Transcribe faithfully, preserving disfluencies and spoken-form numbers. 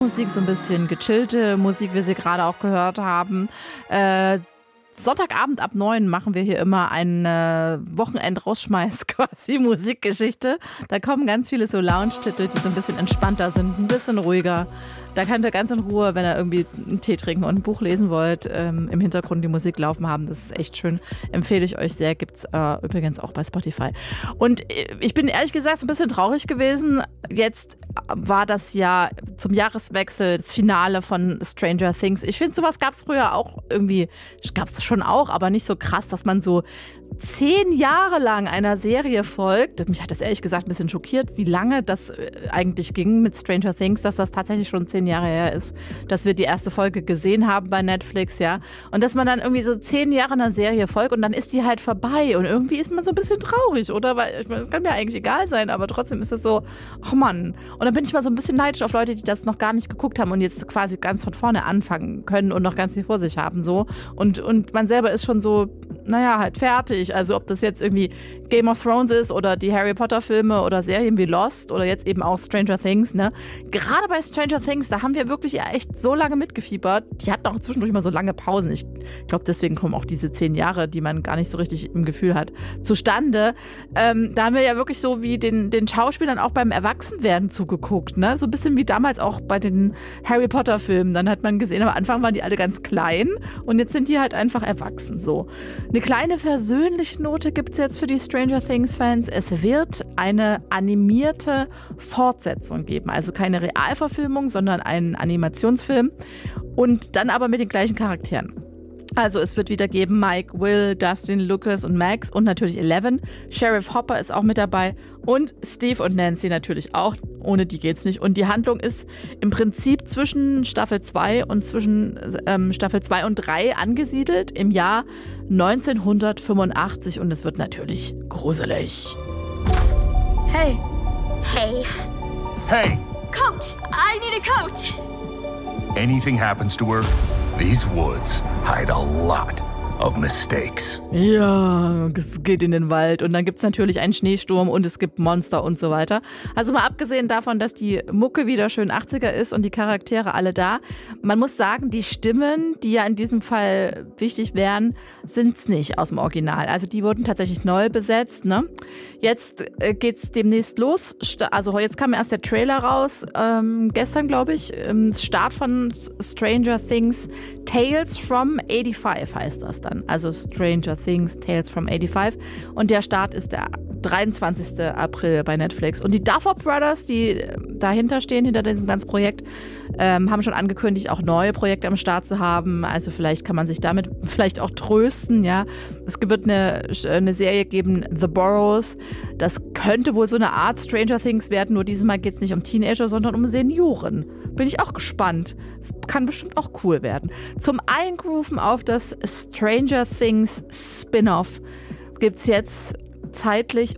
Musik, so ein bisschen gechillte Musik, wie Sie gerade auch gehört haben. Äh, Sonntagabend ab neun machen wir hier immer eine Wochenend-Rausschmeiß quasi Musikgeschichte. Da kommen ganz viele so Lounge-Titel, die so ein bisschen entspannter sind, ein bisschen ruhiger. Da könnt ihr ganz in Ruhe, wenn ihr irgendwie einen Tee trinken und ein Buch lesen wollt, ähm, im Hintergrund die Musik laufen haben. Das ist echt schön. Empfehle ich euch sehr. Gibt's äh, übrigens auch bei Spotify. Und ich bin ehrlich gesagt so ein bisschen traurig gewesen. Jetzt war das ja zum Jahreswechsel das Finale von Stranger Things. Ich finde, sowas gab es früher auch irgendwie, gab es schon auch, aber nicht so krass, dass man so zehn Jahre lang einer Serie folgt. Mich hat das ehrlich gesagt ein bisschen schockiert, wie lange das eigentlich ging mit Stranger Things, dass das tatsächlich schon zehn Jahre her ist, dass wir die erste Folge gesehen haben bei Netflix, ja. Und dass man dann irgendwie so zehn Jahre einer Serie folgt und dann ist die halt vorbei und irgendwie ist man so ein bisschen traurig, oder? Weil, ich meine, es kann mir eigentlich egal sein, aber trotzdem ist es so, ach Mann. Und dann bin ich mal so ein bisschen neidisch auf Leute, die das noch gar nicht geguckt haben und jetzt quasi ganz von vorne anfangen können und noch ganz viel vor sich haben, so. Und, und man selber ist schon so, naja, halt fertig. Also ob das jetzt irgendwie Game of Thrones ist oder die Harry Potter Filme oder Serien wie Lost oder jetzt eben auch Stranger Things, ne? Gerade bei Stranger Things, da haben wir wirklich ja echt so lange mitgefiebert. Die hatten auch zwischendurch immer so lange Pausen. Ich glaube, deswegen kommen auch diese zehn Jahre, die man gar nicht so richtig im Gefühl hat, zustande. Ähm, da haben wir ja wirklich so wie den, den Schauspielern auch beim Erwachsenwerden zugeguckt, ne? So ein bisschen wie damals auch bei den Harry Potter Filmen. Dann hat man gesehen, am Anfang waren die alle ganz klein und jetzt sind die halt einfach erwachsen, so. Eine kleine versöhnliche Note gibt es jetzt für die Stranger Things Fans. Es wird eine animierte Fortsetzung geben. Also keine Realverfilmung, sondern einen Animationsfilm. Und dann aber mit den gleichen Charakteren. Also es wird wieder geben Mike, Will, Dustin, Lucas und Max und natürlich Eleven. Sheriff Hopper ist auch mit dabei und Steve und Nancy natürlich auch. Ohne die geht's nicht. Und die Handlung ist im Prinzip zwischen Staffel zwei und zwischen ähm, Staffel zwei und drei angesiedelt im Jahr neunzehnhundertfünfundachtzig und es wird natürlich gruselig. Hey. Hey. Hey! Coat! I need a coat! Anything happens to her, these woods hide a lot of mistakes. Ja, es geht in den Wald und dann gibt es natürlich einen Schneesturm und es gibt Monster und so weiter. Also mal abgesehen davon, dass die Mucke wieder schön achtziger ist und die Charaktere alle da. Man muss sagen, die Stimmen, die ja in diesem Fall wichtig wären, sind es nicht aus dem Original. Also die wurden tatsächlich neu besetzt, ne? Jetzt äh, geht's demnächst los. Also jetzt kam erst der Trailer raus, ähm, gestern glaube ich. Ähm, Start von Stranger Things Tales from eighty-five heißt das dann. Also Stranger Things Tales from eighty-five. Und der Start ist der dreiundzwanzigsten April bei Netflix. Und die Duffer Brothers, die dahinter stehen, hinter diesem ganzen Projekt, ähm, haben schon angekündigt, auch neue Projekte am Start zu haben. Also vielleicht kann man sich damit vielleicht auch trösten, ja. Es wird eine, eine Serie geben, The Burrows. Das könnte wohl so eine Art Stranger Things werden, nur dieses Mal geht es nicht um Teenager, sondern um Senioren. Bin ich auch gespannt. Es kann bestimmt auch cool werden. Zum Eingrooven auf das Stranger Things Spin-Off gibt es jetzt zeitlich